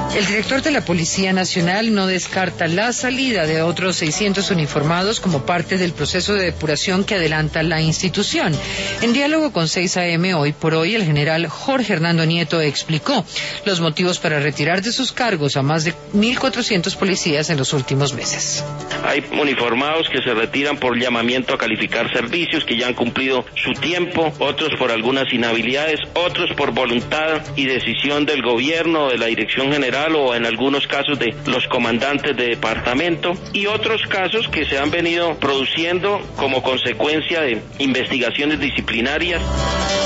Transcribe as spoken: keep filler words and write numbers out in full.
El director de la Policía Nacional no descarta la salida de otros seiscientos uniformados como parte del proceso de depuración que adelanta la institución. En diálogo con seis A M Hoy por Hoy, el general Jorge Hernando Nieto explicó los motivos para retirar de sus cargos a más de mil cuatrocientos policías en los últimos meses. Hay uniformados que se retiran por llamamiento a calificar servicios, que ya han cumplido su tiempo, otros por algunas inhabilidades, otros por voluntad y decisión del gobierno, de la dirección general, o en algunos casos de los comandantes de departamento, y otros casos que se han venido produciendo como consecuencia de investigaciones disciplinarias.